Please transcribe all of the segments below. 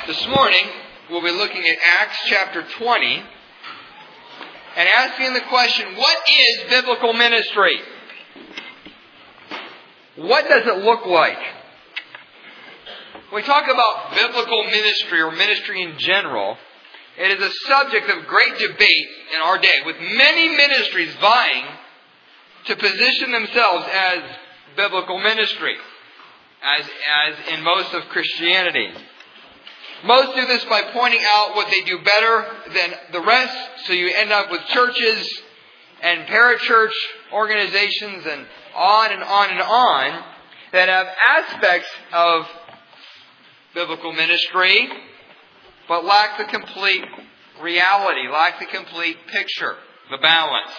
This morning, we'll be looking at Acts chapter 20 and asking the question, what is biblical ministry? What does it look like? When we talk about biblical ministry or ministry in general, it is a subject of great debate in our day, with many ministries vying to position themselves as biblical ministry, as in most of Christianity. Most do this by pointing out what they do better than the rest, so you end up with churches and parachurch organizations and on and on and on that have aspects of biblical ministry, but lack the complete reality, lack the complete picture, the balance.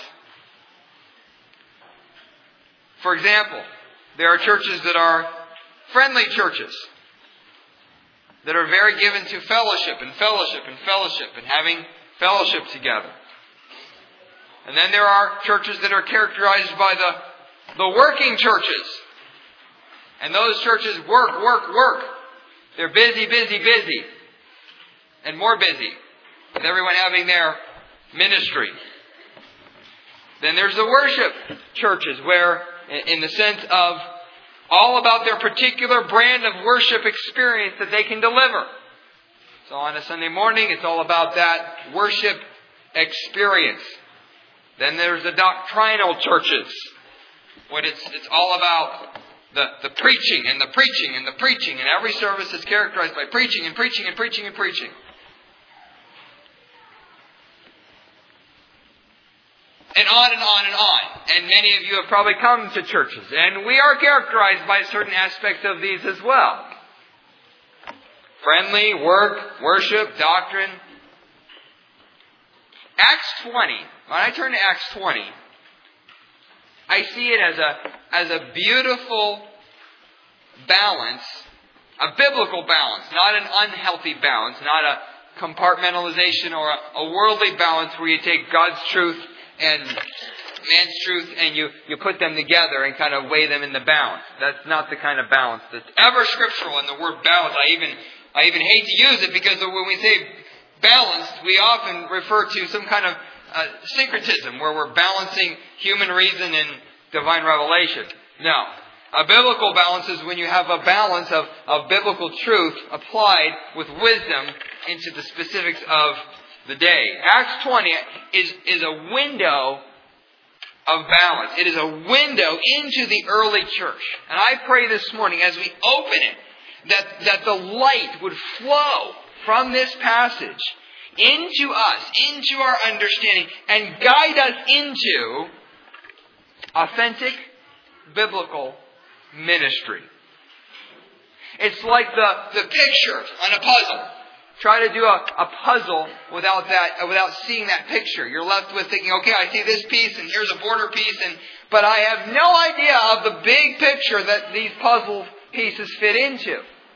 For example, there are churches that are friendly churches, that are very given to fellowship and having fellowship together. And then there are churches that are characterized by the working churches. And those churches work. They're busy. And more busy, with everyone having their ministry. Then there's the worship churches, where, in the sense of all about their particular brand of worship experience that they can deliver. So on a Sunday morning, it's all about that worship experience. Then there's the doctrinal churches, when it's all about the preaching, and every service is characterized by preaching. And on and on and on. And many of you have probably come to churches. And we are characterized by certain aspects of these as well. Friendly, worship, doctrine. Acts 20. When I turn to Acts 20, I see it as a beautiful balance, a biblical balance, not an unhealthy balance, not a compartmentalization or a worldly balance where you take God's truth and man's truth and you put them together and kind of weigh them in the balance. That's not the kind of balance that's ever scriptural. And the word balance, I even hate to use it, because when we say balanced, we often refer to some kind of syncretism where we're balancing human reason and divine revelation. No. A biblical balance is when you have a balance of biblical truth applied with wisdom into the specifics of the day. Acts 20 is a window of balance. It is a window into the early church. And I pray this morning, as we open it, that the light would flow from this passage into us, into our understanding, and guide us into authentic biblical ministry. It's like the picture on a puzzle. Try to do a puzzle without seeing that picture. You're left with thinking, okay, I see this piece and here's a border piece, but I have no idea of the big picture that these puzzle pieces fit into.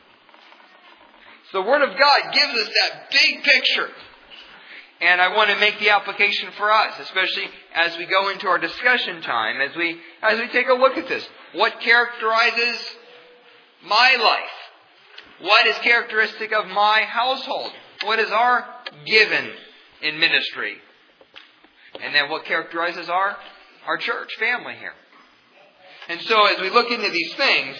So the Word of God gives us that big picture. And I want to make the application for us, especially as we go into our discussion time, as we take a look at this. What characterizes my life? What is characteristic of my household? What is our given in ministry? And then what characterizes our church family here? And so as we look into these things,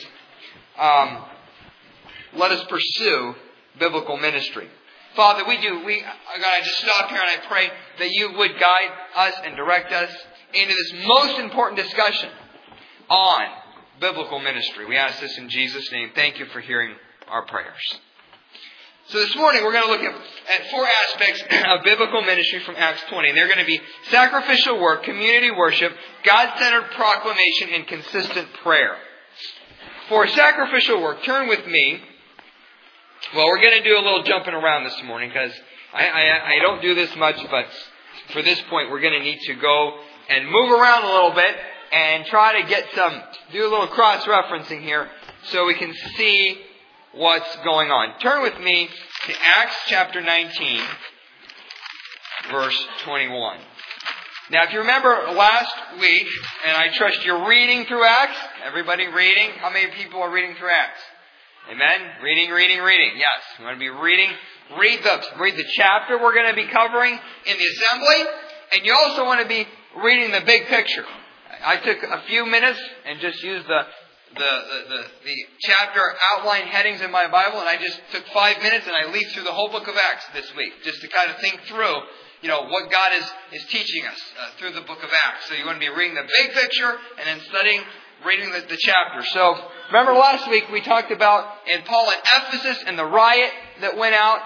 let us pursue biblical ministry. Father, God, I just stop here and I pray that you would guide us and direct us into this most important discussion on biblical ministry. We ask this in Jesus' name. Thank you for hearing our prayers. So this morning we're going to look at four aspects of biblical ministry from Acts 20. And they're going to be sacrificial work, community worship, God-centered proclamation, and consistent prayer. For sacrificial work, turn with me. Well, we're going to do a little jumping around this morning, because I don't do this much, but for this point we're going to need to go and move around a little bit and try to do a little cross-referencing here so we can see what's going on. Turn with me to Acts chapter 19, verse 21. Now, if you remember last week, and I trust you're reading through Acts. Everybody reading? How many people are reading through Acts? Amen? Reading. Yes, we want to be reading. Read the chapter we're going to be covering in the assembly. And you also want to be reading the big picture. I took a few minutes and just used the chapter outline headings in my Bible, and I just took 5 minutes and I leafed through the whole book of Acts this week, just to kind of think through, what God is teaching us through the book of Acts. So you want to be reading the big picture and then reading the chapter. So remember last week we talked about in Paul at Ephesus and the riot that went out.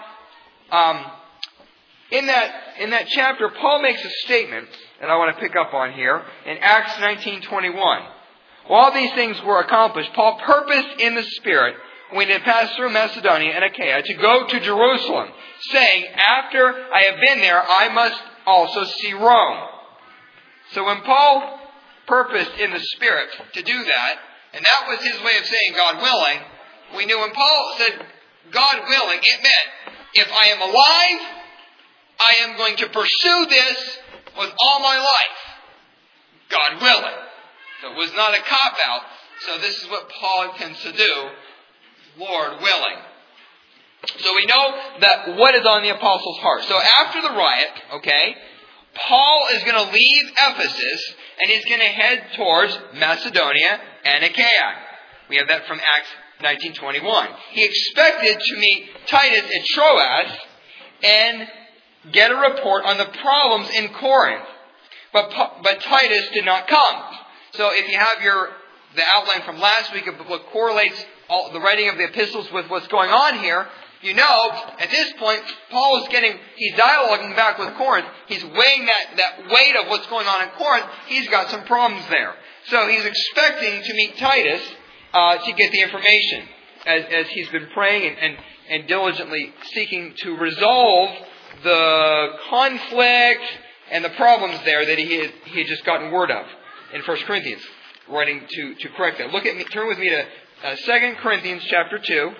In that chapter, Paul makes a statement that I want to pick up on here in Acts 19:21. While these things were accomplished, Paul purposed in the Spirit, when he had passed through Macedonia and Achaia, to go to Jerusalem, saying, "After I have been there, I must also see Rome." So when Paul purposed in the Spirit to do that, and that was his way of saying God willing, we knew when Paul said God willing, it meant, if I am alive, I am going to pursue this with all my life. God willing. So it was not a cop-out. So this is what Paul intends to do. Lord willing. So we know that what is on the apostles' heart. So after the riot, Paul is going to leave Ephesus and he's going to head towards Macedonia and Achaia. We have that from Acts 19:21. He expected to meet Titus at Troas and get a report on the problems in Corinth. But Titus did not come. So if you have the outline from last week of what correlates the writing of the epistles with what's going on here, at this point, he's dialoguing back with Corinth. He's weighing that weight of what's going on in Corinth. He's got some problems there. So he's expecting to meet Titus to get the information as he's been praying and diligently seeking to resolve the conflict and the problems there that he had just gotten word of in 1 Corinthians, writing to correct that. Turn with me to 2 Corinthians chapter 2.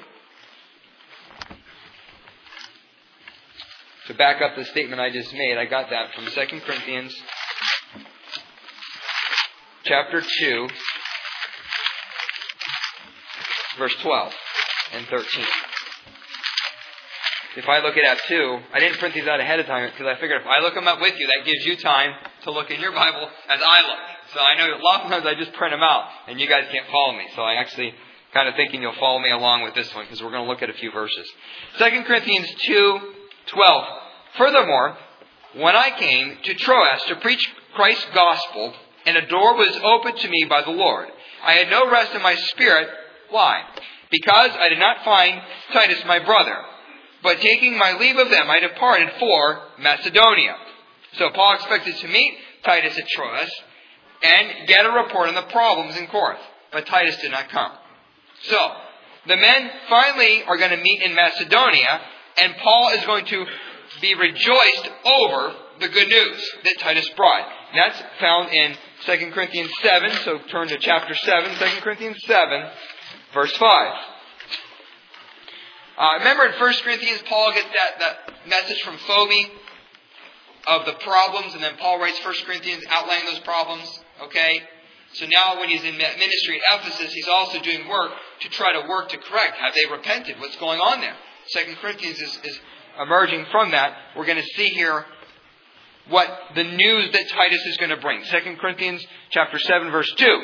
To back up the statement I just made, I got that from 2 Corinthians chapter 2, verse 12 and 13. If I look at 2, I didn't print these out ahead of time because I figured if I look them up with you, that gives you time to look in your Bible as I look. So I know a lot of times I just print them out and you guys can't follow me. So I actually kind of thinking you'll follow me along with this one because we're going to look at a few verses. 2 Corinthians 2:12. Furthermore, when I came to Troas to preach Christ's gospel, and a door was opened to me by the Lord, I had no rest in my spirit. Why? Because I did not find Titus my brother. But taking my leave of them, I departed for Macedonia. So Paul expected to meet Titus at Troas and get a report on the problems in Corinth. But Titus did not come. So, the men finally are going to meet in Macedonia, and Paul is going to be rejoiced over the good news that Titus brought. And that's found in 2 Corinthians 7. So turn to chapter 7, 2 Corinthians 7, verse 5. Remember in 1 Corinthians, Paul gets that message from Phoebe of the problems, and then Paul writes 1 Corinthians outlining those problems. So now when he's in ministry at Ephesus, he's also doing work to try to work to correct. Have they repented? What's going on there? 2 Corinthians is emerging from that. We're going to see here what the news that Titus is going to bring. 2 Corinthians chapter 7 verse 2.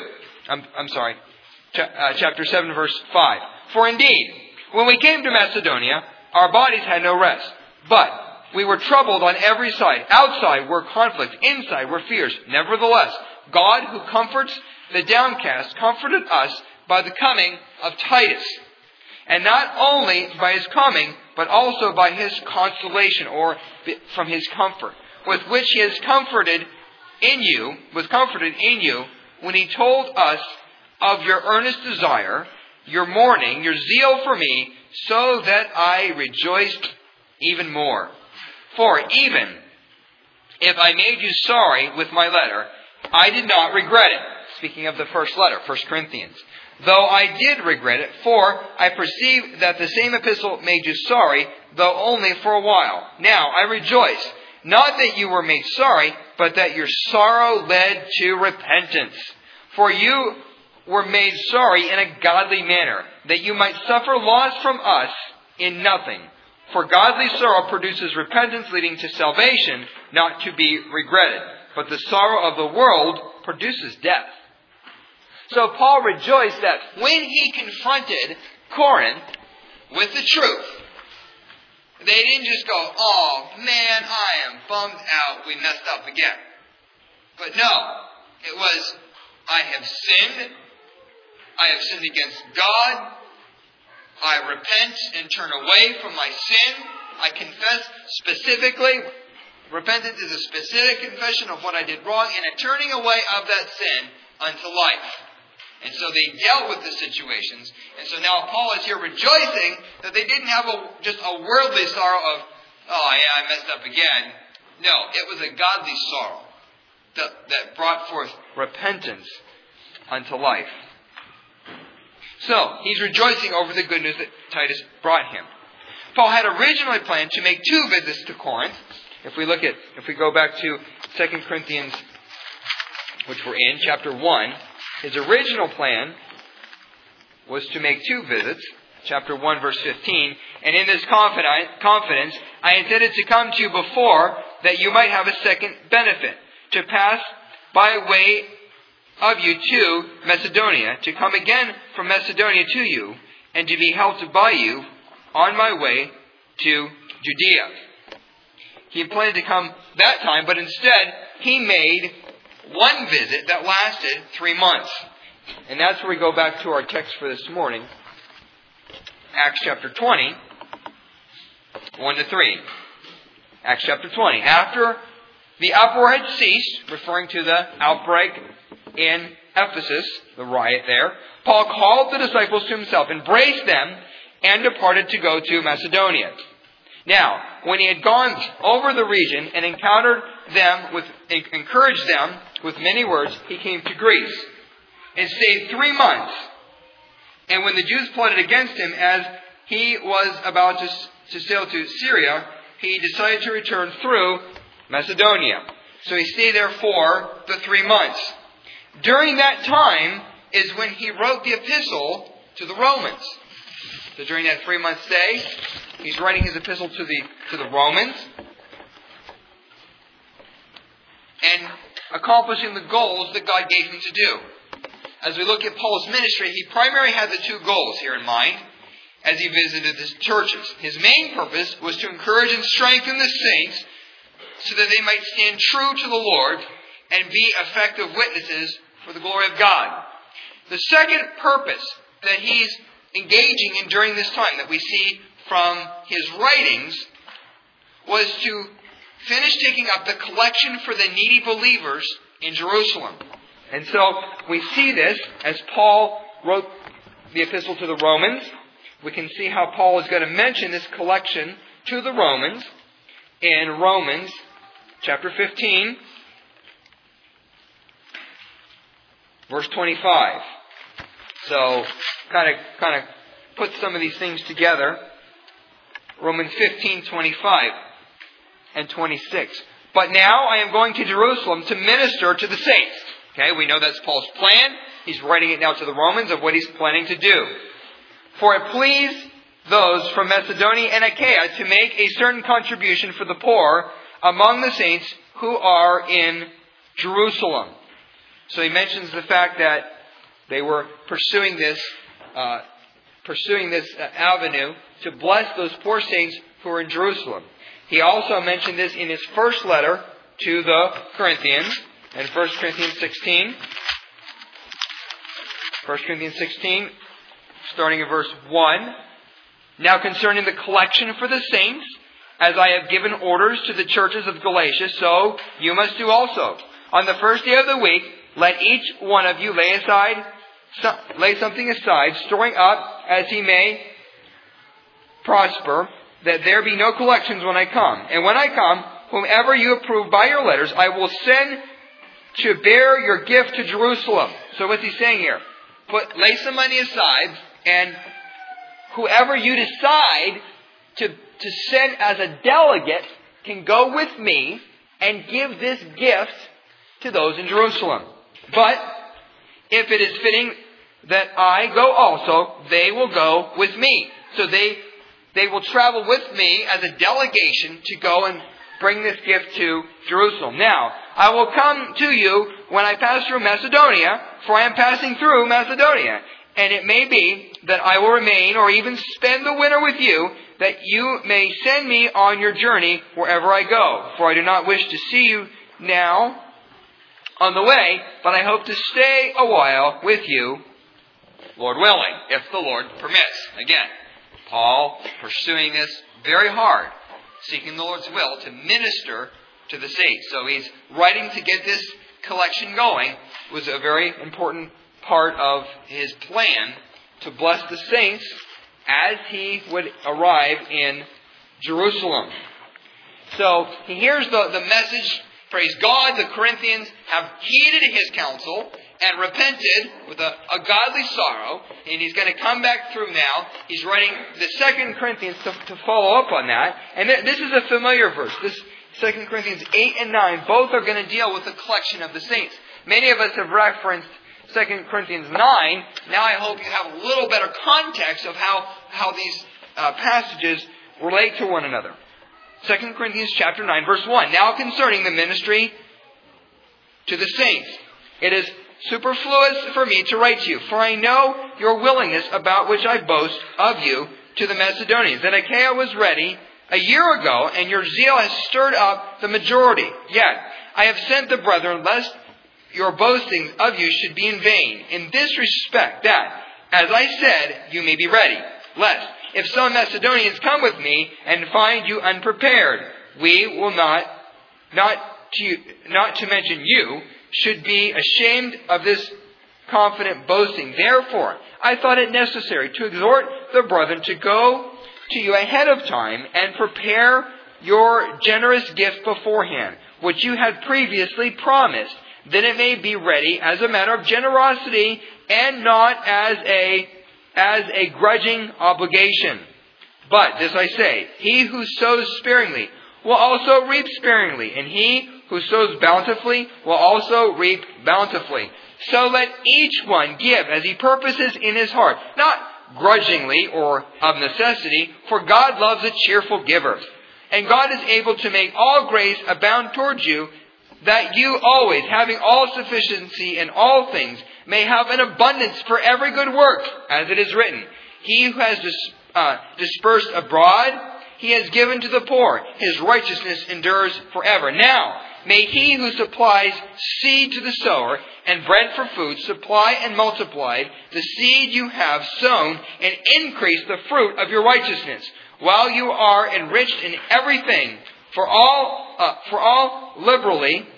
Chapter 7 verse 5. For indeed, when we came to Macedonia, our bodies had no rest, but we were troubled on every side. Outside were conflict, inside were fears. Nevertheless, God, who comforts the downcast, comforted us by the coming of Titus. And not only by his coming, but also by his consolation, or from his comfort, with which he was comforted in you, when he told us of your earnest desire, your mourning, your zeal for me, so that I rejoiced even more. For even if I made you sorry with my letter, I did not regret it. Speaking of the first letter, 1 Corinthians. Though I did regret it, for I perceive that the same epistle made you sorry, though only for a while. Now I rejoice, not that you were made sorry, but that your sorrow led to repentance. For you were made sorry in a godly manner, that you might suffer loss from us in nothing. For godly sorrow produces repentance leading to salvation, not to be regretted. But the sorrow of the world produces death. So Paul rejoiced that when he confronted Corinth with the truth, they didn't just go, "Oh man, I am bummed out, we messed up again." But no, it was, "I have sinned. I have sinned against God. I repent and turn away from my sin. I confess specifically." Repentance is a specific confession of what I did wrong and a turning away of that sin unto life. And so they dealt with the situations. And so now Paul is here rejoicing that they didn't have just a worldly sorrow of, "Oh yeah, I messed up again." No, it was a godly sorrow that brought forth repentance unto life. So, he's rejoicing over the good news that Titus brought him. Paul had originally planned to make 2 visits to Corinth. If we go back to 2 Corinthians, which we're in, chapter 1, his original plan was to make 2 visits, chapter 1, verse 15. "And in this confidence, I intended to come to you before, that you might have a second benefit, to pass by way of you to Macedonia, to come again from Macedonia to you, and to be helped by you on my way to Judea." He planned to come that time, but instead he made 1 visit that lasted 3 months. And that's where we go back to our text for this morning. Acts chapter 20, 1-3. Acts chapter 20. After the uproar had ceased, referring to the outbreak in Ephesus, the riot there, Paul called the disciples to himself, embraced them, and departed to go to Macedonia. Now, when he had gone over the region and encouraged them with many words, he came to Greece and stayed 3 months. And when the Jews plotted against him as he was about to sail to Syria, he decided to return through Macedonia. So he stayed there for the 3 months. During that time is when he wrote the epistle to the Romans. So during that 3-month stay, he's writing his epistle to the Romans and accomplishing the goals that God gave him to do. As we look at Paul's ministry, he primarily had the 2 goals here in mind as he visited the churches. His main purpose was to encourage and strengthen the saints so that they might stand true to the Lord and be effective witnesses for the glory of God. The second purpose that he's engaging in during this time that we see from his writings was to finish taking up the collection for the needy believers in Jerusalem. And so we see this as Paul wrote the epistle to the Romans. We can see how Paul is going to mention this collection to the Romans in Romans chapter 15, verse 25. So, kind of put some of these things together. Romans 15, 25 and 26. "But now I am going to Jerusalem to minister to the saints." Okay, we know that's Paul's plan. He's writing it now to the Romans of what he's planning to do. "For it pleased those from Macedonia and Achaia to make a certain contribution for the poor among the saints who are in Jerusalem." So he mentions the fact that they were pursuing this avenue to bless those poor saints who are in Jerusalem. He also mentioned this in his first letter to the Corinthians in 1 Corinthians 16. 1 Corinthians 16, starting in verse 1. "Now concerning the collection for the saints, as I have given orders to the churches of Galatia, so you must do also. On the first day of the week, let each one of you lay something aside, storing up as he may prosper, that there be no collections when I come. And when I come, whomever you approve by your letters, I will send to bear your gift to Jerusalem." So what's he saying here? Lay some money aside, and whoever you decide to send as a delegate can go with me and give this gift to those in Jerusalem. But if it is fitting that I go also, they will go with me. So they will travel with me as a delegation to go and bring this gift to Jerusalem. Now, I will come to you when I pass through Macedonia, for I am passing through Macedonia. And it may be that I will remain or even spend the winter with you, that you may send me on your journey wherever I go. For I do not wish to see you now on the way, but I hope to stay a while with you, Lord willing, if the Lord permits. Again, Paul pursuing this very hard, seeking the Lord's will to minister to the saints. So he's writing to get this collection going. It was a very important part of his plan to bless the saints as he would arrive in Jerusalem. So he hears the message. Praise God, the Corinthians have heeded his counsel and repented with a godly sorrow. And he's going to come back through now. He's writing the 2 Corinthians to follow up on that. And this is a familiar verse. This 2 Corinthians 8 and 9, both are going to deal with the collection of the saints. Many of us have referenced 2 Corinthians 9. Now I hope you have a little better context of how these passages relate to one another. 2 Corinthians chapter 9, verse 1. Now concerning the ministry to the saints, it is superfluous for me to write to you, for I know your willingness, about which I boast of you to the Macedonians. That Achaia was ready a year ago, and your zeal has stirred up the majority. Yet I have sent the brethren, lest your boastings of you should be in vain, in this respect, that, as I said, you may be ready, lest, if some Macedonians come with me and find you unprepared, we will not to mention you, should be ashamed of this confident boasting. Therefore, I thought it necessary to exhort the brethren to go to you ahead of time and prepare your generous gift beforehand, which you had previously promised, that it may be ready as a matter of generosity and not as a grudging obligation. But this I say, he who sows sparingly will also reap sparingly, and he who sows bountifully will also reap bountifully. So let each one give as he purposes in his heart, not grudgingly or of necessity, for God loves a cheerful giver. And God is able to make all grace abound towards you, that you always, having all sufficiency in all things, may have an abundance for every good work, as it is written, he who has dispersed abroad, he has given to the poor. His righteousness endures forever. Now, may he who supplies seed to the sower and bread for food supply and multiply the seed you have sown and increase the fruit of your righteousness, while you are enriched in everything for all liberally,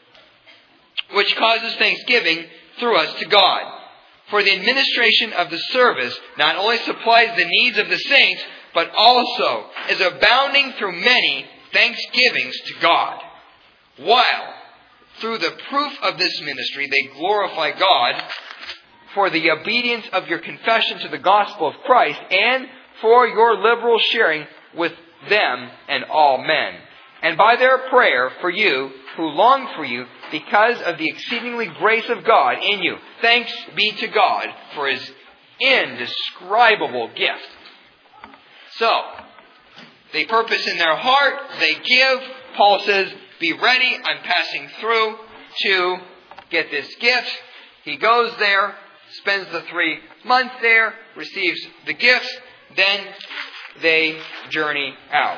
which causes thanksgiving through us to God. For the administration of the service not only supplies the needs of the saints, but also is abounding through many thanksgivings to God. While, through the proof of this ministry, they glorify God for the obedience of your confession to the gospel of Christ and for your liberal sharing with them and all men. And by their prayer for you, who long for you, because of the exceedingly grace of God in you. Thanks be to God for His indescribable gift. So, they purpose in their heart, they give. Paul says, be ready, I'm passing through to get this gift. He goes there, spends the 3 months there, receives the gifts, then they journey out.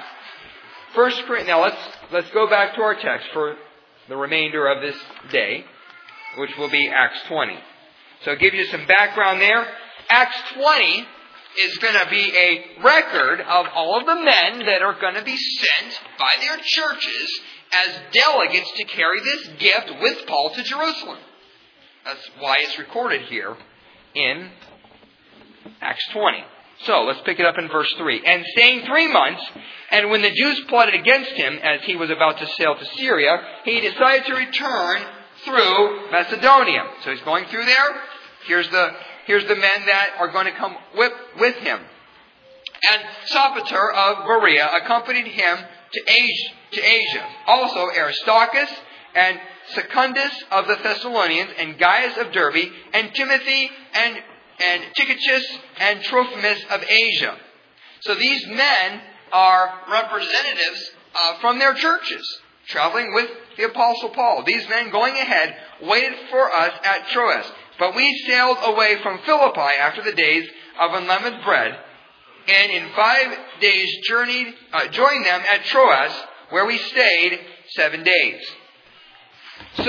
Now let's go back to our text for the remainder of this day, which will be Acts 20. So I'll give you some background there. Acts 20 is going to be a record of all of the men that are going to be sent by their churches as delegates to carry this gift with Paul to Jerusalem. That's why it's recorded here in Acts 20. So, let's pick it up in verse 3. And staying 3 months, and when the Jews plotted against him as he was about to sail to Syria, he decided to return through Macedonia. So he's going through there. Here's the men that are going to come with him. And Sopater of Berea accompanied him to Asia. Also Aristarchus and Secundus of the Thessalonians, and Gaius of Derbe, and Timothy and and Tychicus and Trophimus of Asia. So these men are representatives from their churches, traveling with the Apostle Paul. These men going ahead waited for us at Troas. But we sailed away from Philippi after the days of unleavened bread, and in 5 days joined them at Troas, where we stayed 7 days. So,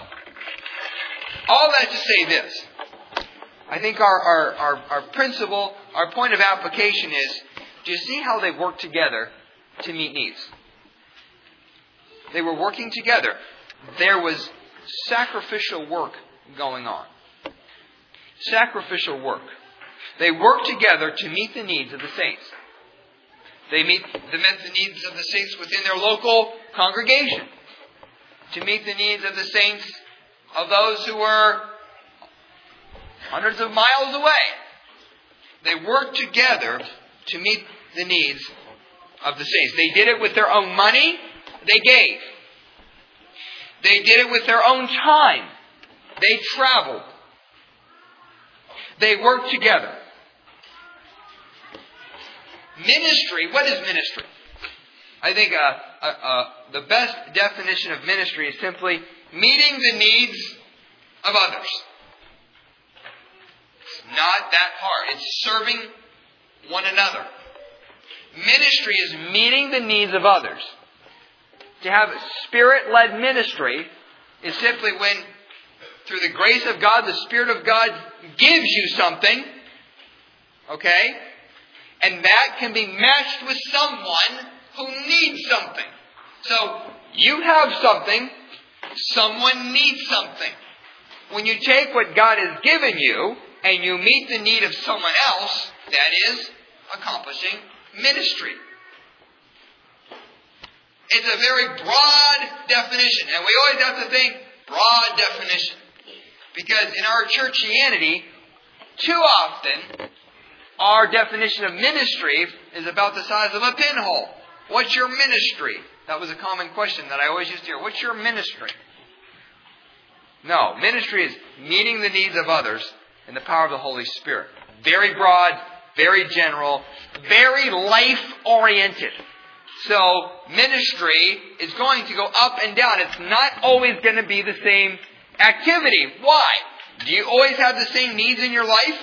all that to say this. I think our principle, our point of application is, do you see how they work together to meet needs? They were working together. There was sacrificial work going on. Sacrificial work. They worked together to meet the needs of the saints. They met the needs of the saints within their local congregation. To meet the needs of the saints of those who were hundreds of miles away. They worked together to meet the needs of the saints. They did it with their own money. They gave. They did it with their own time. They traveled. They worked together. Ministry, what is ministry? I think the best definition of ministry is simply meeting the needs of others. It's not that hard. It's serving one another. Ministry is meeting the needs of others. To have Spirit-led ministry is simply when, through the grace of God, the Spirit of God gives you something, okay? And that can be matched with someone who needs something. So, you have something, someone needs something. When you take what God has given you, and you meet the need of someone else, that is accomplishing ministry. It's a very broad definition, and we always have to think broad definition. Because in our churchianity, too often, our definition of ministry is about the size of a pinhole. What's your ministry? That was a common question that I always used to hear. What's your ministry? No, ministry is meeting the needs of others in the power of the Holy Spirit. Very broad, very general, very life-oriented. So, ministry is going to go up and down. It's not always going to be the same activity. Why? Do you always have the same needs in your life?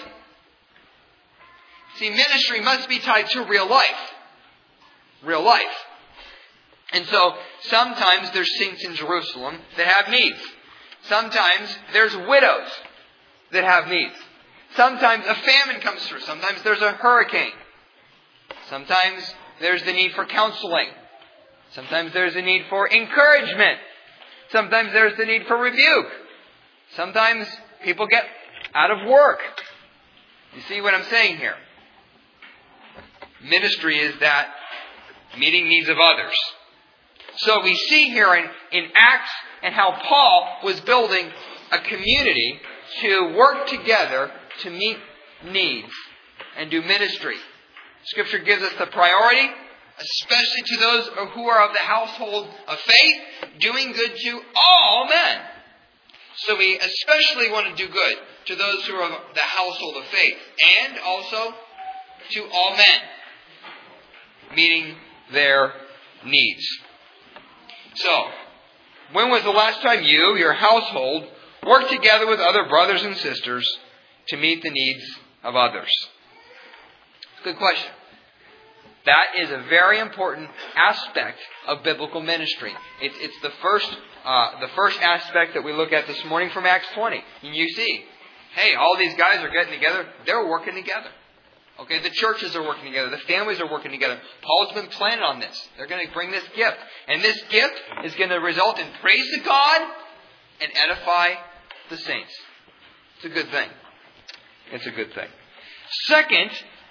See, ministry must be tied to real life. Real life. And so, sometimes there's saints in Jerusalem that have needs. Sometimes there's widows that have needs. Sometimes a famine comes through. Sometimes there's a hurricane. Sometimes there's the need for counseling. Sometimes there's a need for encouragement. Sometimes there's the need for rebuke. Sometimes people get out of work. You see what I'm saying here? Ministry is that meeting needs of others. So we see here in Acts and how Paul was building a community to work together to meet needs and do ministry. Scripture gives us the priority, especially to those who are of the household of faith, doing good to all men. So we especially want to do good to those who are of the household of faith, and also to all men, meeting their needs. So, when was the last time you, your household, worked together with other brothers and sisters to meet the needs of others? Good question. That is a very important aspect of biblical ministry. It's the first aspect that we look at this morning from Acts 20. And you see, hey, all these guys are getting together. They're working together. Okay, the churches are working together. The families are working together. Paul's been planning on this. They're going to bring this gift. And this gift is going to result in praise to God and edify the saints. It's a good thing. It's a good thing. Second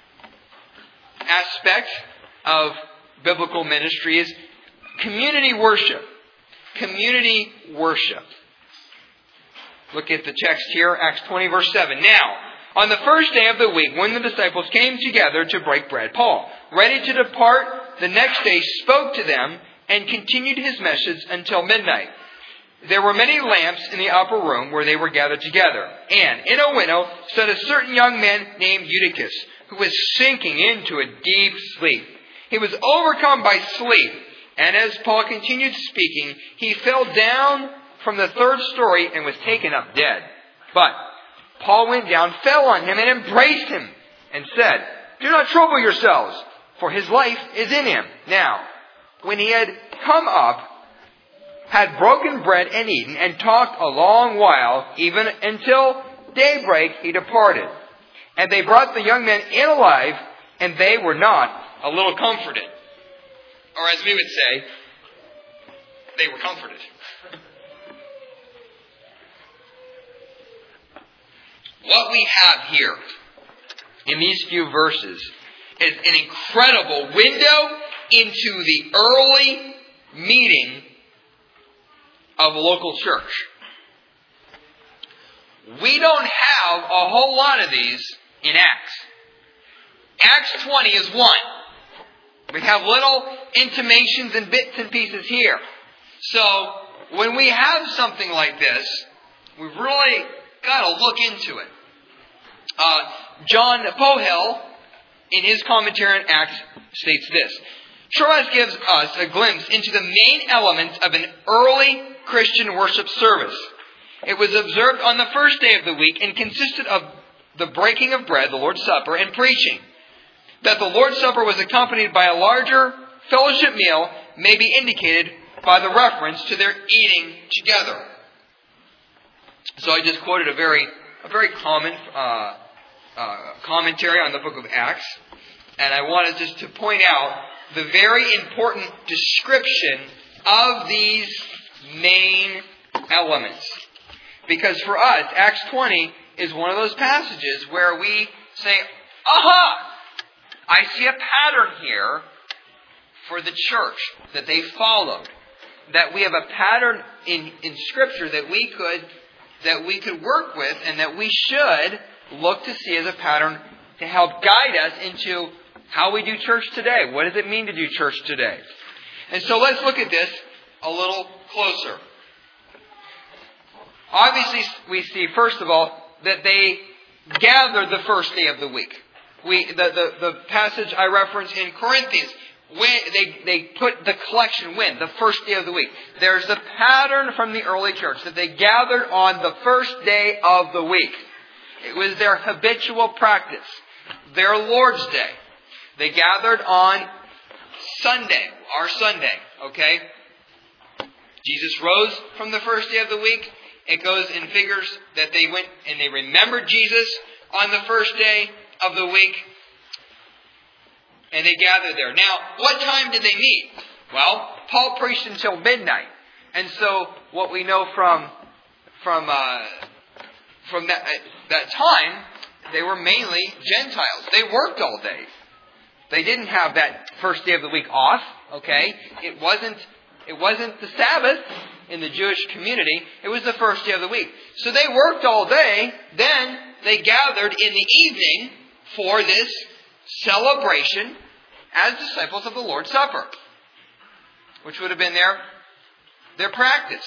aspect of biblical ministry is community worship. Community worship. Look at the text here, Acts 20, verse 7. Now, on the first day of the week, when the disciples came together to break bread, Paul, ready to depart the next day, spoke to them and continued his message until midnight. there were many lamps in the upper room where they were gathered together. And in a window stood a certain young man named Eutychus, who was sinking into a deep sleep. He was overcome by sleep, and as Paul continued speaking, he fell down from the third story and was taken up dead. But Paul went down, fell on him, and embraced him, and said, "Do not trouble yourselves, for his life is in him." Now, when he had come up, had broken bread and eaten, and talked a long while, even until daybreak, he departed. And they brought the young man in alive, and they were not a little comforted. Or as we would say, they were comforted. What we have here in these few verses is an incredible window into the early meeting of a local church. We don't have a whole lot of these in Acts. Acts 20 is one. We have little intimations and bits and pieces here. So, when we have something like this, we've really got to look into it. John Pohel, in his commentary on Acts, states this: Troas gives us a glimpse into the main elements of an early Christian worship service. It was observed on the first day of the week and consisted of the breaking of bread, the Lord's Supper, and preaching. That the Lord's Supper was accompanied by a larger fellowship meal may be indicated by the reference to their eating together. So I just quoted a very common commentary on the book of Acts, and I wanted just to point out the very important description of these main elements. Because for us, Acts 20 is one of those passages where we say, aha! I see a pattern here for the church that they followed. That we have a pattern in Scripture that we could work with, and that we should look to see as a pattern to help guide us into how we do church today. What does it mean to do church today? And so let's look at this a little closer. Obviously, we see, first of all, that they gathered the first day of the week. The passage I referenced in Corinthians, when they put the collection when? The first day of the week. There's a pattern from the early church that they gathered on the first day of the week. It was their habitual practice, their Lord's Day. They gathered on Sunday, our Sunday, okay? Jesus rose from the first day of the week. It goes in figures that they went and they remembered Jesus on the first day of the week. And they gathered there. Now, what time did they meet? Well, Paul preached until midnight. And so, what we know from that time, they were mainly Gentiles. They worked all day. They didn't have that first day of the week off, okay? It wasn't the Sabbath in the Jewish community. It was the first day of the week. So they worked all day. Then they gathered in the evening for this celebration as disciples of the Lord's Supper, which would have been their practice.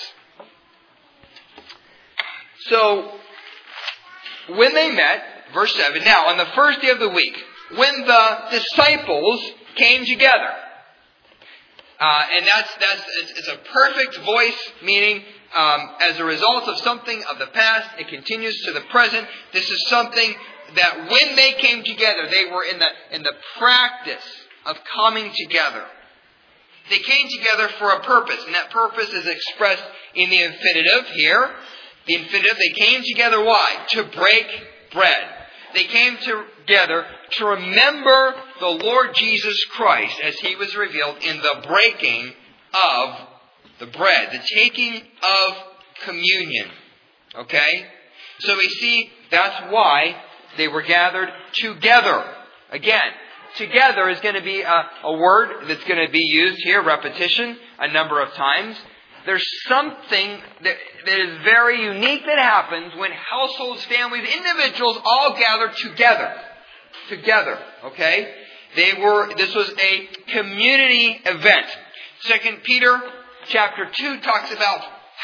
So, when they met, verse 7, now on the first day of the week, when the disciples came together, and it's a perfect voice, meaning as a result of something of the past, it continues to the present. This is something that when they came together, they were in the practice of coming together. They came together for a purpose, and that purpose is expressed in the infinitive here. The infinitive, they came together, why? To break bread. They came together to remember the Lord Jesus Christ as He was revealed in the breaking of the bread, the taking of communion. Okay? So we see that's why they were gathered together. Again, together is going to be a word that's going to be used here, repetition, a number of times. There's something that is very unique that happens when households, families, individuals all gather together. Together, okay? This was a community event. 2 Peter chapter 2 talks about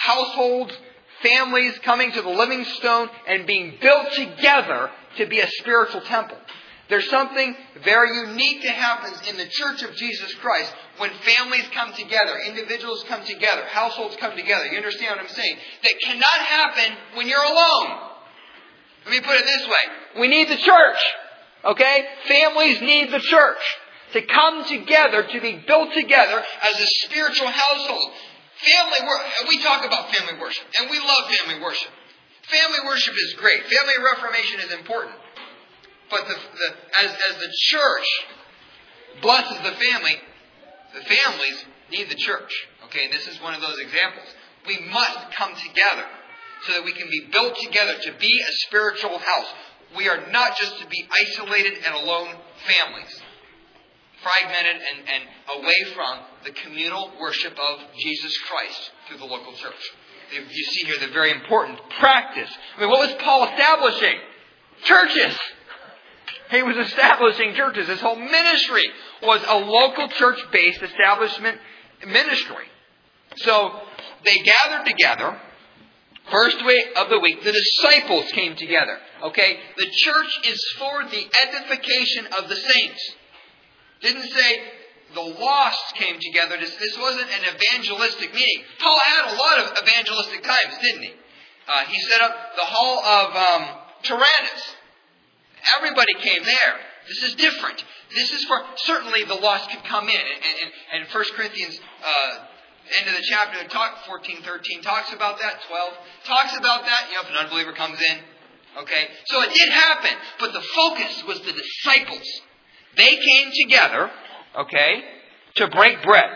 households, families coming to the living stone and being built together to be a spiritual temple. There's something very unique that happens in the Church of Jesus Christ when families come together, individuals come together, households come together. You understand what I'm saying? That cannot happen when you're alone. Let me put it this way. We need the church. Okay? Families need the church to come together, to be built together as a spiritual household. Family work. We talk about family worship, and we love family worship. Family worship is great. Family reformation is important. But as the church blesses the families need the church. Okay, and this is one of those examples. We must come together so that we can be built together to be a spiritual house. We are not just to be isolated and alone families, fragmented and away from the communal worship of Jesus Christ through the local church. You see here the very important practice. I mean, what was Paul establishing? Churches. He was establishing churches. His whole ministry was a local church-based establishment ministry. So they gathered together. First week of the week, the disciples came together. Okay? The church is for the edification of the saints. Didn't say the lost came together. This wasn't an evangelistic meeting. Paul had a lot of evangelistic times, didn't he? He set up the hall of Tyrannus. Everybody came there. This is different. This is for, certainly the lost could come in. And 1 Corinthians, end of the chapter, 14:13 talks about that. 12 talks about that. If an unbeliever comes in. Okay. So it did happen. But the focus was the disciples. They came together, okay, to break bread.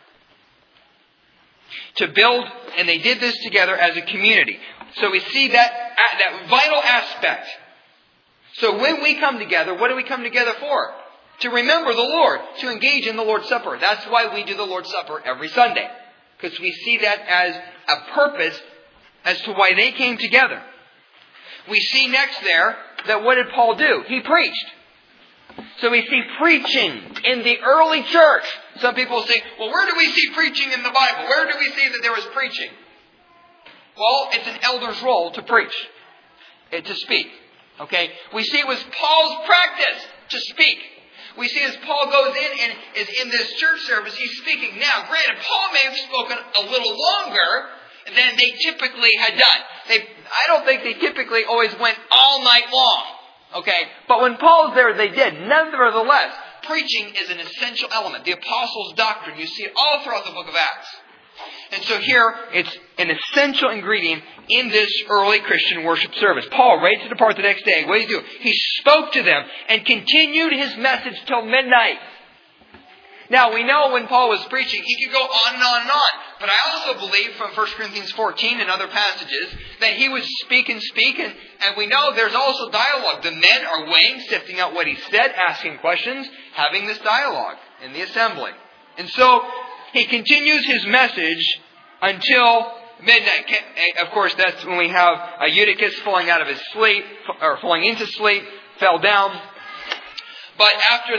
To build, and they did this together as a community. So we see that vital aspect. So when we come together, what do we come together for? To remember the Lord, to engage in the Lord's Supper. That's why we do the Lord's Supper every Sunday. Because we see that as a purpose as to why they came together. We see next there that what did Paul do? He preached. So we see preaching in the early church. Some people say, well, where do we see preaching in the Bible? Where do we see that there was preaching? Well, it's an elder's role to preach, to speak. Okay? We see it was Paul's practice to speak. We see as Paul goes in and is in this church service, he's speaking. Now, granted, Paul may have spoken a little longer than they typically had done. I don't think they typically always went all night long. Okay? But when Paul's there, they did. Nevertheless, preaching is an essential element. The apostles' doctrine, you see it all throughout the book of Acts. And so here, it's an essential ingredient in this early Christian worship service. Paul, ready to depart the next day, what did he do? He spoke to them and continued his message till midnight. Now, we know when Paul was preaching, he could go on and on and on. But I also believe from 1 Corinthians 14 and other passages that he would speak, and we know there's also dialogue. The men are weighing, sifting out what he said, asking questions, having this dialogue in the assembly. And so, he continues his message until midnight. Of course, that's when we have Eutychus falling out of his sleep, or falling into sleep, fell down. But after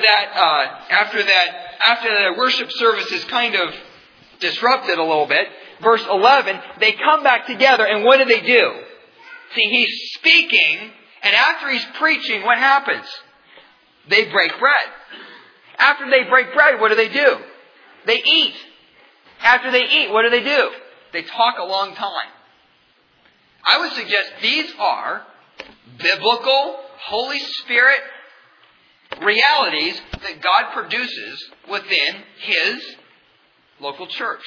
the worship service is kind of disrupted a little bit, verse 11, they come back together, and what do? See, he's speaking, and after he's preaching, what happens? They break bread. After they break bread, what do? They eat. After they eat, what do? They talk a long time. I would suggest these are biblical, Holy Spirit realities that God produces within His local church.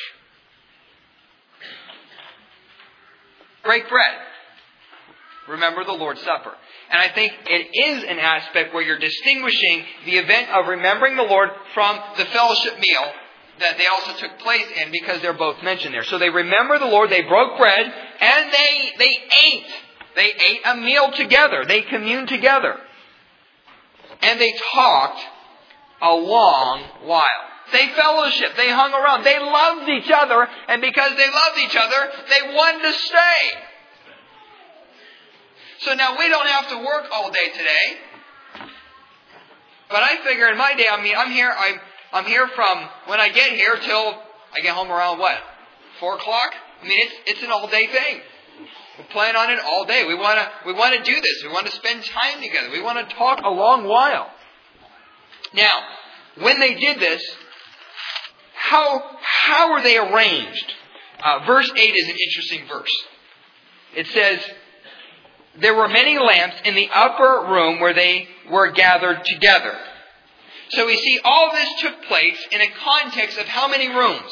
Break bread. Remember the Lord's Supper. And I think it is an aspect where you're distinguishing the event of remembering the Lord from the fellowship meal that they also took place in, because they're both mentioned there. So they remember the Lord, they broke bread, and they ate. They ate a meal together. They communed together. And they talked a long while. They fellowshiped. They hung around. They loved each other. And because they loved each other, they wanted to stay. So now we don't have to work all day today. But I figure in my day, I'm here from when I get here till I get home around what? 4 o'clock? I mean, it's an all-day thing. We plan on it all day. We want to do this. We want to spend time together. We want to talk a long while. Now, when they did this, how were they arranged? Verse 8 is an interesting verse. It says, there were many lamps in the upper room where they were gathered together. So we see all this took place in a context of how many rooms?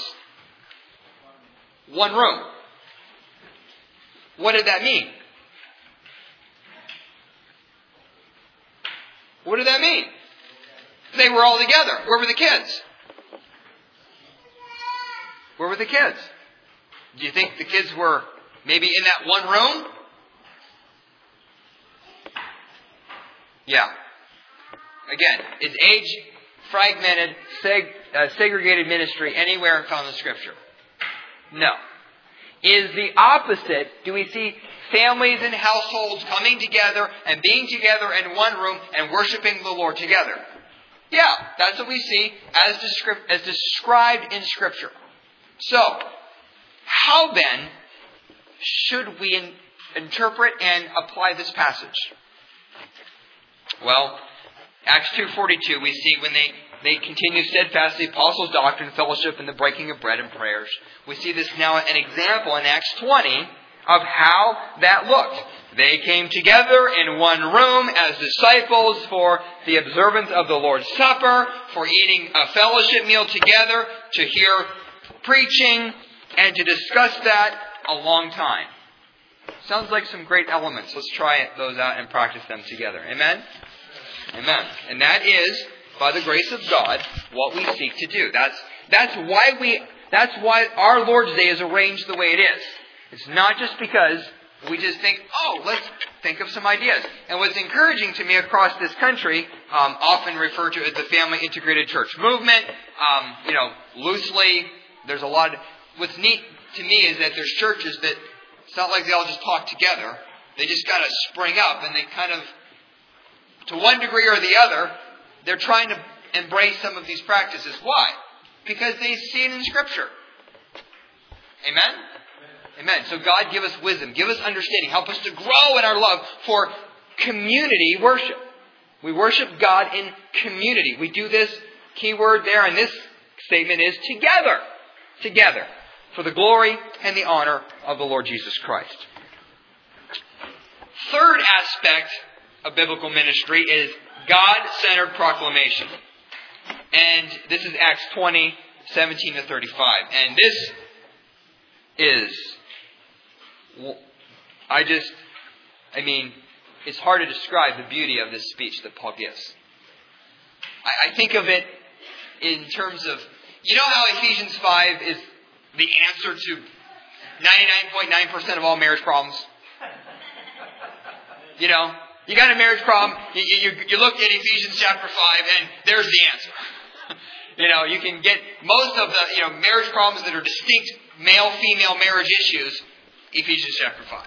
One room. What did that mean? What did that mean? They were all together. Where were the kids? Where were the kids? Do you think the kids were maybe in that one room? Yeah. Again, is age fragmented, segregated ministry anywhere found in Scripture? No. Is the opposite. Do we see families and households coming together and being together in one room and worshiping the Lord together? Yeah, that's what we see as described in Scripture. So, how then should we interpret and apply this passage? Well, Acts 2:42, we see when they continue steadfastly apostles' doctrine, fellowship, and the breaking of bread and prayers. We see this now an example in Acts 20 of how that looked. They came together in one room as disciples for the observance of the Lord's Supper, for eating a fellowship meal together, to hear preaching, and to discuss that a long time. Sounds like some great elements. Let's try those out and practice them together. Amen? Amen. And that is, by the grace of God, what we seek to do. That's why our Lord's Day is arranged the way it is. It's not just because we just think, let's think of some ideas. And what's encouraging to me across this country, often referred to as the Family Integrated Church Movement, loosely, there's a lot of, what's neat to me is that there's churches that, it's not like they all just talk together. They just kind of spring up and they kind of, to one degree or the other, they're trying to embrace some of these practices. Why? Because they see it in Scripture. Amen? Amen. So God, give us wisdom. Give us understanding. Help us to grow in our love for community worship. We worship God in community. We do this, key word there in this statement is together. Together. For the glory and the honor of the Lord Jesus Christ. Third aspect of biblical ministry is God-centered proclamation. And this is Acts 20, 17 to 35. And this is, it's hard to describe the beauty of this speech that Paul gives. I think of it in terms of, you know how Ephesians 5 is the answer to 99.9% of all marriage problems? You know, you got a marriage problem, you look at Ephesians chapter 5 and there's the answer. You can get most of the, marriage problems that are distinct male-female marriage issues, Ephesians chapter 5,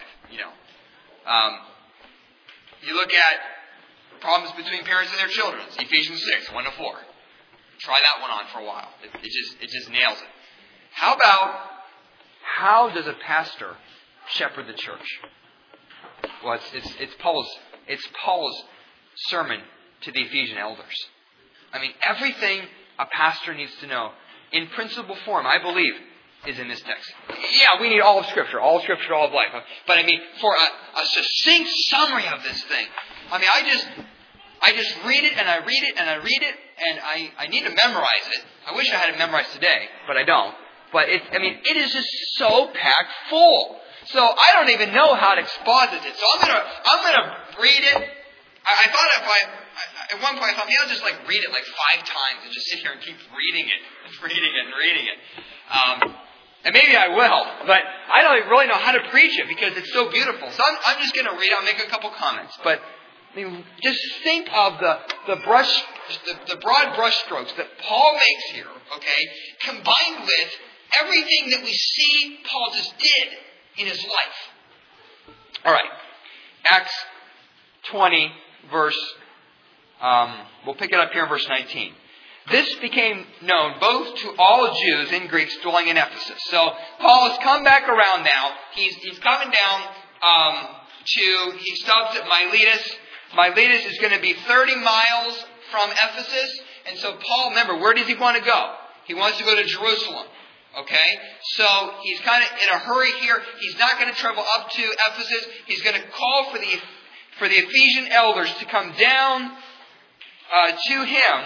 You look at problems between parents and their children, Ephesians 6, 1 to 4. Try that one on for a while. It just nails it. How about, how does a pastor shepherd the church? Well, it's Paul's sermon to the Ephesian elders. Everything a pastor needs to know, in principle form, I believe, is in this text. Yeah, we need all of Scripture, all of life. But for a succinct summary of this thing, I just read it and I read it and I read it, and I need to memorize it. I wish I had it memorized today, but I don't. But it is just so packed full. So I don't even know how to exposit it. So I'm gonna read it. I thought at one point I thought maybe I'll just read it 5 times and just sit here and keep reading it and reading it. And maybe I will, but I don't really know how to preach it because it's so beautiful. So I'm just going to read it. I'll make a couple comments. But just think of the broad brushstrokes that Paul makes here, okay, combined with everything that we see Paul just did in his life. All right. Acts 20, verse, we'll pick it up here in verse 19. This became known both to all Jews and Greeks dwelling in Ephesus. So Paul has come back around now. He's coming down he stops at Miletus. Miletus is going to be 30 miles from Ephesus. And so Paul, remember, where does he want to go? He wants to go to Jerusalem. Okay? So he's kind of in a hurry here. He's not going to travel up to Ephesus. He's going to call for the Ephesian elders to come down to him.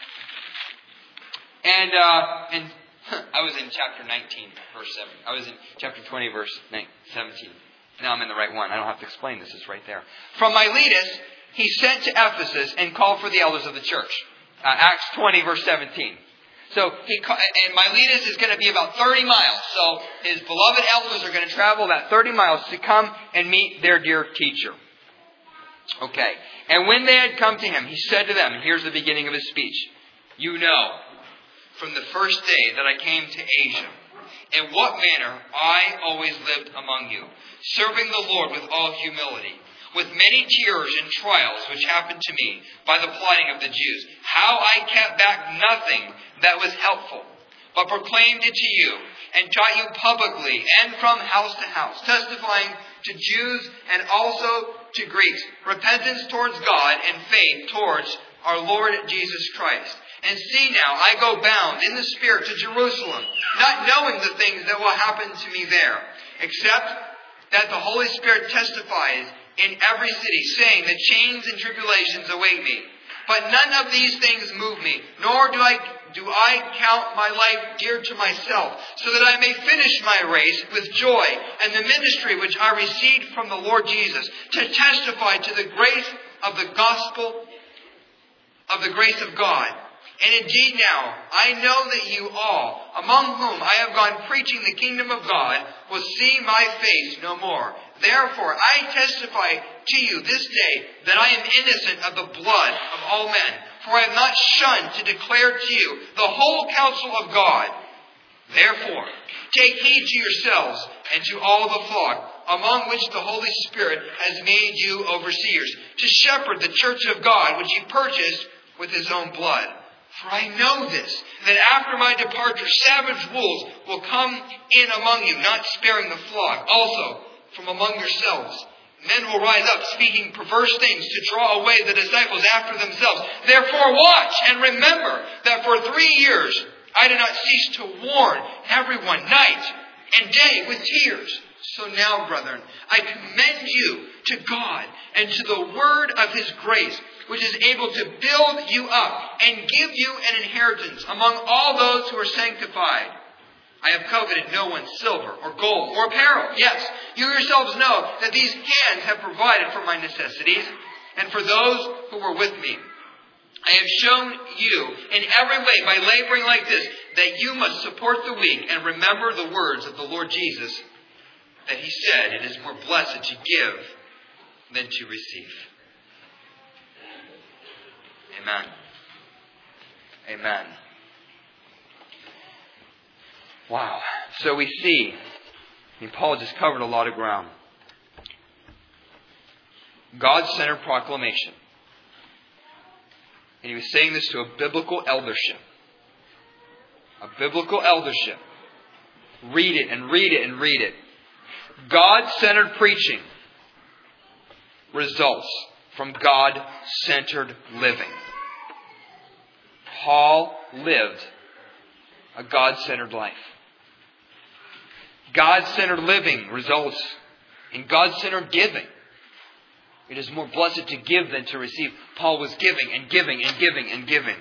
And I was in chapter 19, verse 7. I was in chapter 20, verse 17. Now I'm in the right one. I don't have to explain this. It's right there. From Miletus, he sent to Ephesus and called for the elders of the church. Acts 20, verse 17. So and Miletus is going to be about 30 miles. So his beloved elders are going to travel that 30 miles to come and meet their dear teacher. Okay. And when they had come to him, he said to them, and here's the beginning of his speech. You know, from the first day that I came to Asia, in what manner I always lived among you, serving the Lord with all humility, with many tears and trials which happened to me by the plotting of the Jews, how I kept back nothing that was helpful, but proclaimed it to you, and taught you publicly and from house to house, testifying to Jews and also to Greeks, repentance towards God and faith towards our Lord Jesus Christ. And see now, I go bound in the Spirit to Jerusalem, not knowing the things that will happen to me there, except that the Holy Spirit testifies in every city, saying that chains and tribulations await me. But none of these things move me, nor do I count my life dear to myself, so that I may finish my race with joy and the ministry which I received from the Lord Jesus, to testify to the grace of the gospel of the grace of God. And indeed now, I know that you all, among whom I have gone preaching the kingdom of God, will see my face no more. Therefore, I testify to you this day that I am innocent of the blood of all men. For I have not shunned to declare to you the whole counsel of God. Therefore, take heed to yourselves and to all the flock, among which the Holy Spirit has made you overseers, to shepherd the church of God, which he purchased with his own blood. For I know this, that after my departure savage wolves will come in among you, not sparing the flock. Also, from among yourselves, men will rise up, speaking perverse things, to draw away the disciples after themselves. Therefore watch and remember that for 3 years I did not cease to warn everyone night and day with tears. So now, brethren, I commend you to God and to the word of his grace, which is able to build you up and give you an inheritance among all those who are sanctified. I have coveted no one's silver or gold or apparel. Yes, you yourselves know that these hands have provided for my necessities and for those who were with me. I have shown you in every way by laboring like this that you must support the weak and remember the words of the Lord Jesus, that he said, it is more blessed to give than to receive. Amen. Amen. Wow. So we see, Paul just covered a lot of ground. God-centered proclamation. And he was saying this to a biblical eldership. A biblical eldership. Read it and read it and read it. God-centered preaching results from God-centered living. Paul lived a God-centered life. God-centered living results in God-centered giving. It is more blessed to give than to receive. Paul was giving and giving and giving and giving.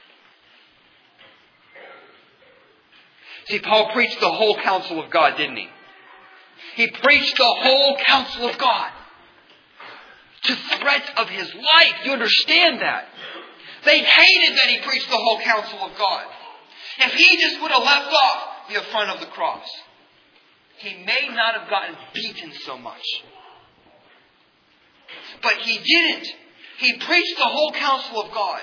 See, Paul preached the whole counsel of God, didn't he? He preached the whole counsel of God. To threat of his life. You understand that? They hated that he preached the whole counsel of God. If he just would have left off the affront of the cross, he may not have gotten beaten so much. But he didn't. He preached the whole counsel of God.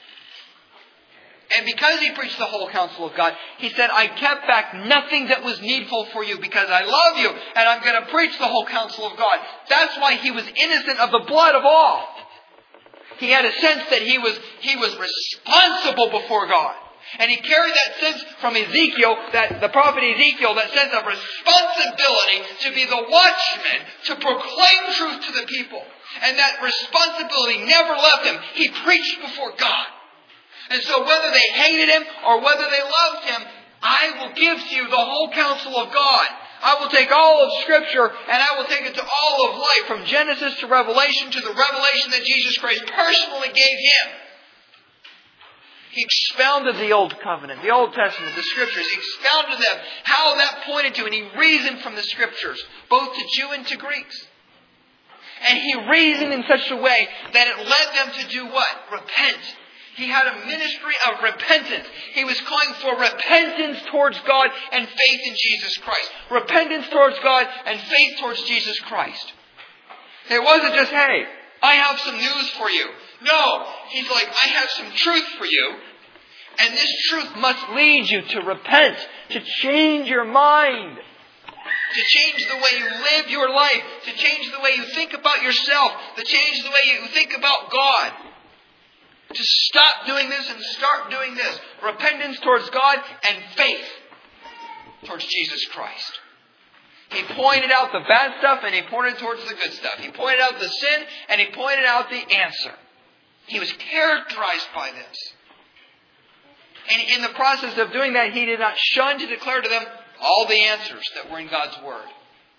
And because he preached the whole counsel of God, he said, I kept back nothing that was needful for you because I love you and I'm going to preach the whole counsel of God. That's why he was innocent of the blood of all. he had a sense that he was responsible before God. And he carried that sense from Ezekiel, the prophet Ezekiel, that sense of responsibility to be the watchman, to proclaim truth to the people. And that responsibility never left him. He preached before God. And so whether they hated him or whether they loved him, I will give to you the whole counsel of God. I will take all of Scripture and I will take it to all of life, from Genesis to Revelation, to the revelation that Jesus Christ personally gave him. He expounded the Old Covenant, the Old Testament, the Scriptures. He expounded them, how that pointed to, and he reasoned from the Scriptures, both to Jew and to Greeks. And he reasoned in such a way that it led them to do what? Repent. He had a ministry of repentance. He was calling for repentance towards God and faith in Jesus Christ. Repentance towards God and faith towards Jesus Christ. It wasn't just, hey, I have some news for you. No, he's like, I have some truth for you. And this truth must lead you to repent, to change your mind, to change the way you live your life, to change the way you think about yourself, to change the way you think about God. To stop doing this and start doing this. Repentance towards God and faith towards Jesus Christ. He pointed out the bad stuff and he pointed towards the good stuff. He pointed out the sin and he pointed out the answer. He was characterized by this. And in the process of doing that, he did not shun to declare to them all the answers that were in God's Word.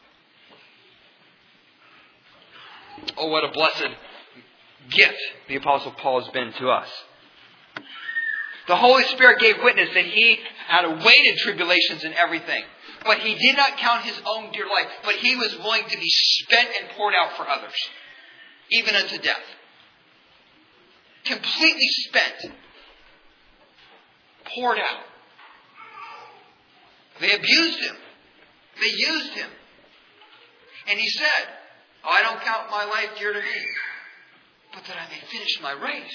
Oh, what a blessed gift the Apostle Paul has been to us. The Holy Spirit gave witness that he had awaited tribulations and everything. But he did not count his own dear life. But he was willing to be spent and poured out for others. Even unto death. Completely spent. Poured out. They abused him. They used him. And he said, I don't count my life dear to me, but that I may finish my race.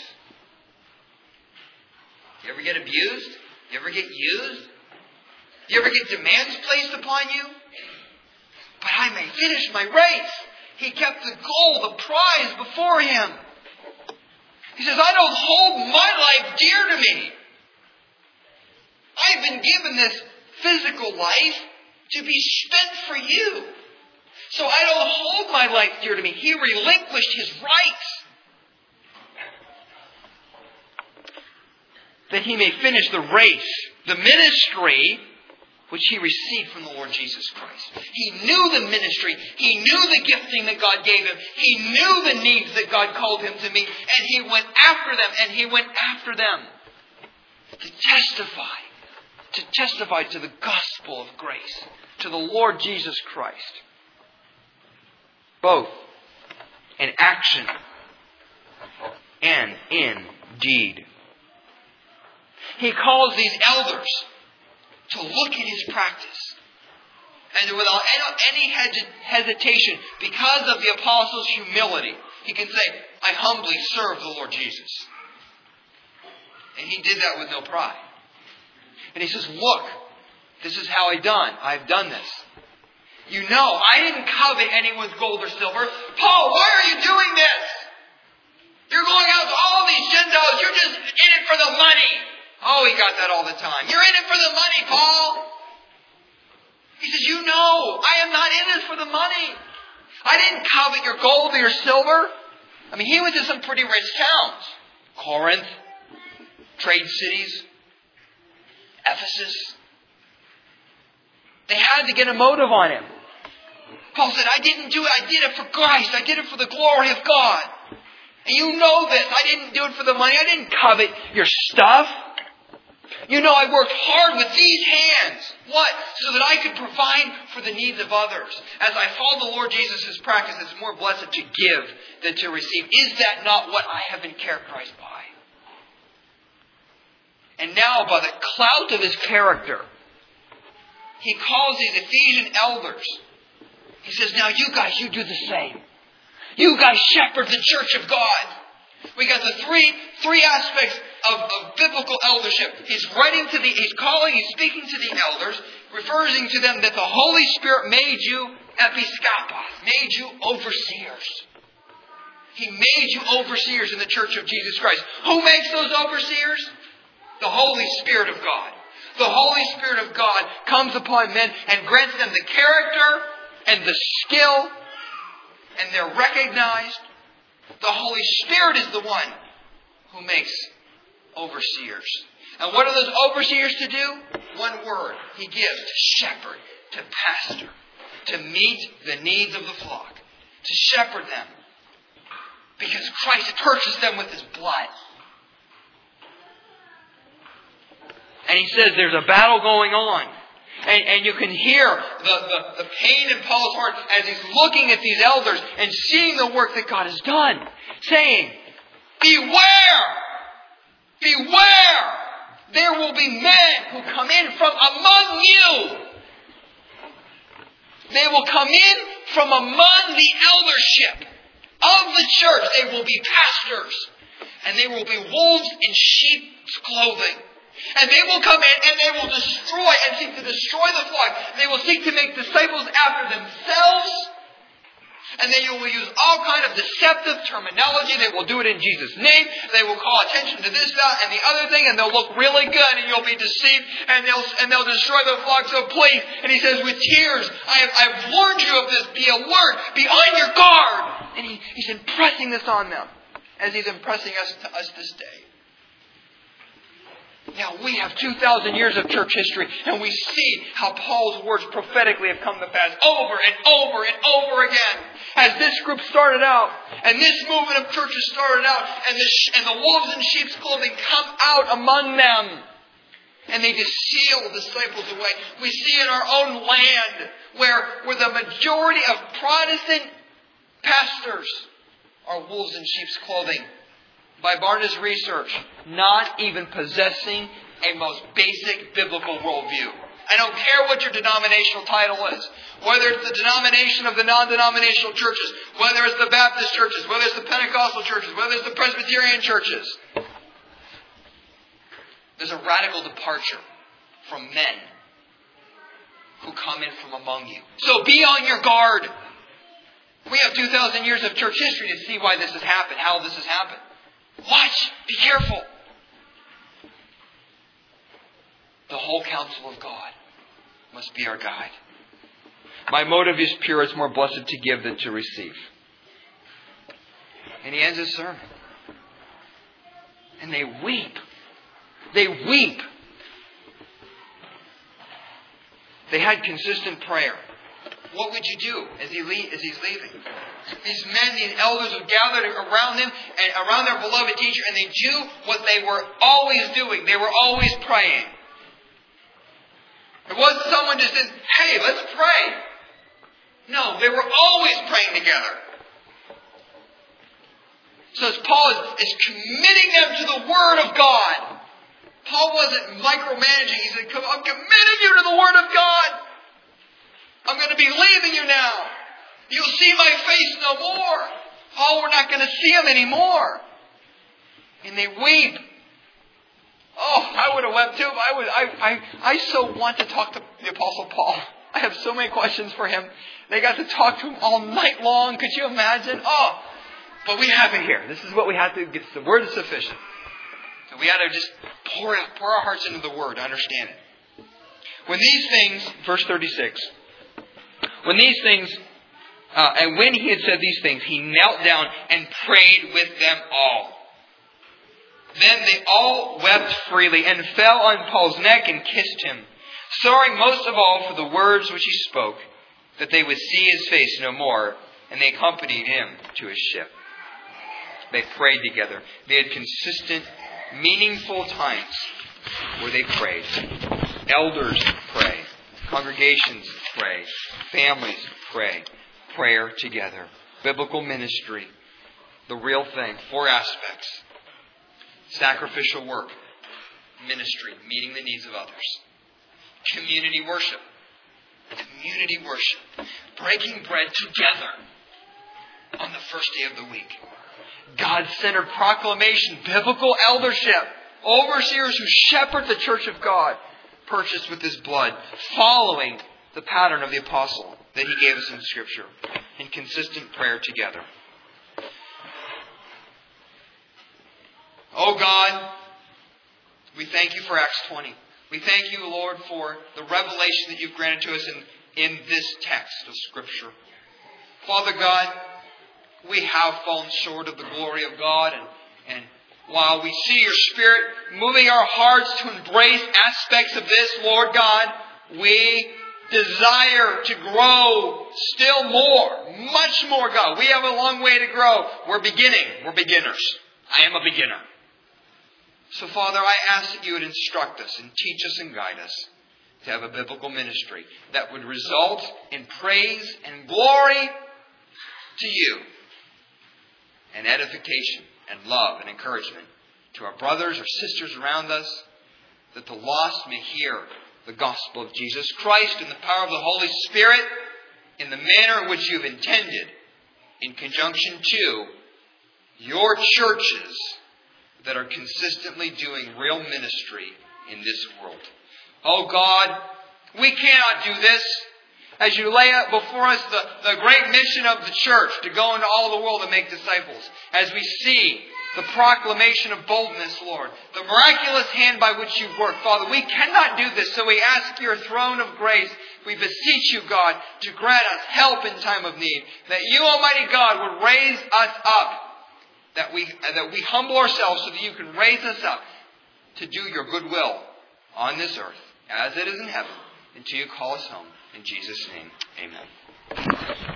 You ever get abused? You ever get used? You ever get demands placed upon you? But I may finish my race. He kept the goal, the prize before him. He says, I don't hold my life dear to me. I've been given this physical life to be spent for you. So I don't hold my life dear to me. He relinquished his rights, that he may finish the race, the ministry which he received from the Lord Jesus Christ. He knew the ministry. He knew the gifting that God gave him. He knew the needs that God called him to meet. And he went after them. And he went after them to testify to the gospel of grace, to the Lord Jesus Christ. Both in action and in deed. He calls these elders to look at his practice. And without any hesitation, because of the apostles' humility, he can say, I humbly serve the Lord Jesus. And he did that with no pride. And he says, look, this is how I've done this. You know, I didn't covet anyone's gold or silver. Paul, why are you doing this? You're going out to all these Gentiles. You're just in it for the money. Oh, he got that all the time. You're in it for the money, Paul. He says, you know, I am not in this for the money. I didn't covet your gold or your silver. I mean, he went to some pretty rich towns. Corinth, trade cities, Ephesus. They had to get a motive on him. Paul said, I didn't do it. I did it for Christ. I did it for the glory of God. And you know this. I didn't do it for the money. I didn't covet your stuff. You know, I worked hard with these hands. What? So that I could provide for the needs of others. As I follow the Lord Jesus' practice, it's more blessed to give than to receive. Is that not what I have been characterized by? And now, by the clout of his character, he calls these Ephesian elders. He says, now you guys, you do the same. You guys shepherd the church of God. We got the three aspects of biblical eldership. He's speaking to the elders, referring to them that the Holy Spirit made you episkopos, made you overseers. He made you overseers in the church of Jesus Christ. Who makes those overseers? The Holy Spirit of God. The Holy Spirit of God comes upon men and grants them the character and the skill, and they're recognized. The Holy Spirit is the one who makes overseers. And what are those overseers to do? One word He gives: to shepherd, to pastor, to meet the needs of the flock, to shepherd them. Because Christ purchased them with His blood. And He says there's a battle going on. And you can hear the pain in Paul's heart as he's looking at these elders and seeing the work that God has done. Saying, beware! Beware! There will be men who come in from among you. They will come in from among the eldership of the church. They will be pastors. And they will be wolves in sheep's clothing. And they will come in and they will destroy and seek to destroy the flock. They will seek to make disciples after themselves. And they will use all kind of deceptive terminology. They will do it in Jesus' name. They will call attention to this, that, and the other thing. And they'll look really good and you'll be deceived. And they'll destroy the flock. So please, and he says with tears, I've warned you of this. Be alert. Be on your guard. And he's impressing this on them as he's impressing us this day. Now, we have 2,000 years of church history, and we see how Paul's words prophetically have come to pass over and over and over again. As this group started out, and this movement of churches started out, and the wolves in sheep's clothing come out among them, and they just seal disciples away. We see in our own land where the majority of Protestant pastors are wolves in sheep's clothing. By Barna's research, not even possessing a most basic biblical worldview. I don't care what your denominational title is. Whether it's the denomination of the non-denominational churches, whether it's the Baptist churches, whether it's the Pentecostal churches, whether it's the Presbyterian churches. There's a radical departure from men who come in from among you. So be on your guard. We have 2,000 years of church history to see why this has happened, how this has happened. Watch. Be careful. The whole counsel of God must be our guide. My motive is pure. It's more blessed to give than to receive. And he ends his sermon. And they weep. They weep. They had consistent prayer. What would you do as he's leaving? These men, these elders have gathered around him and around their beloved teacher, and they do what they were always doing. They were always praying. It wasn't someone just said, hey, let's pray. No, they were always praying together. So as Paul is committing them to the Word of God. Paul wasn't micromanaging. He said, I'm committing you to the Word of God. I'm going to be leaving you now. You'll see my face no more. Oh, we're not going to see him anymore. And they weep. Oh, I would have wept too. I so want to talk to the Apostle Paul. I have so many questions for him. They got to talk to him all night long. Could you imagine? Oh, but we have it here. This is what we have to get. The Word is sufficient. So we got to just pour our hearts into the Word to understand it. When these things, verse 36, when these things, and when he had said these things, he knelt down and prayed with them all. Then they all wept freely and fell on Paul's neck and kissed him, sorrowing most of all for the words which he spoke, that they would see his face no more, and they accompanied him to his ship. They prayed together. They had consistent, meaningful times where they prayed. Elders pray. Congregations pray. Families pray. Prayer together. Biblical ministry. The real thing. 4 aspects. Sacrificial work. Ministry. Meeting the needs of others. Community worship. Community worship. Breaking bread together on the first day of the week. God-centered proclamation. Biblical eldership. Overseers who shepherd the church of God. Purchased with His blood. Following the pattern of the apostle that he gave us in Scripture. In consistent prayer together. Oh God, we thank you for Acts 20. We thank you, Lord, for the revelation that you've granted to us in this text of Scripture. Father God, we have fallen short of the glory of God, and while we see your Spirit moving our hearts to embrace aspects of this, Lord God, we desire to grow still more, much more, God. We have a long way to grow. We're beginning. We're beginners. I am a beginner. So, Father, I ask that you would instruct us and teach us and guide us to have a biblical ministry that would result in praise and glory to you, and edification and love and encouragement to our brothers or sisters around us, that the lost may hear the gospel of Jesus Christ in the power of the Holy Spirit in the manner in which you've intended, in conjunction to your churches that are consistently doing real ministry in this world. Oh God, we cannot do this. As you lay out before us the great mission of the church to go into all the world and make disciples, as we see the proclamation of boldness, Lord, the miraculous hand by which you've worked, Father, we cannot do this, so we ask your throne of grace. We beseech you, God, to grant us help in time of need, that you, Almighty God, would raise us up, that we humble ourselves so that you can raise us up to do your good will on this earth, as it is in heaven, until you call us home. In Jesus' name, amen.